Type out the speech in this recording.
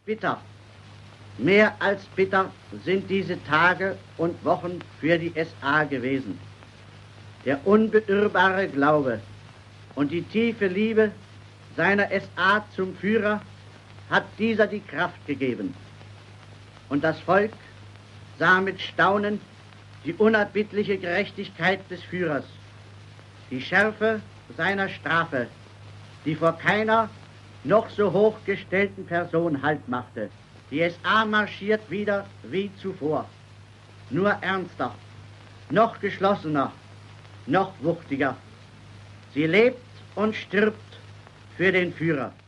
bitter. Mehr als bitter sind diese Tage und Wochen für die SA gewesen. Der unbeirrbare Glaube und die tiefe Liebe seiner SA zum Führer hat dieser die Kraft gegeben. Und das Volk sah mit Staunen die unerbittliche Gerechtigkeit des Führers, die Schärfe seiner Strafe, die vor keiner noch so hochgestellten Person Halt machte. Die SA marschiert wieder wie zuvor, nur ernster, noch geschlossener, noch wuchtiger. Sie lebt und stirbt für den Führer.